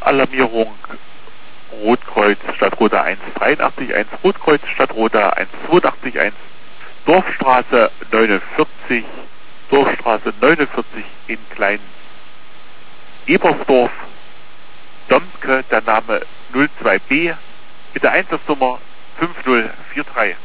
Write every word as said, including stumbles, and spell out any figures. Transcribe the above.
Notalarmierung Rotkreuz Stadtroda eins dreiundachtzig eins, Rotkreuz Stadtroda eins zweiundachtzig eins, Dorfstraße neunundvierzig, Dorfstraße neunundvierzig in Klein Ebersdorf, Domke, der Name null zwei B, mit der Einsatznummer fünf null vier drei.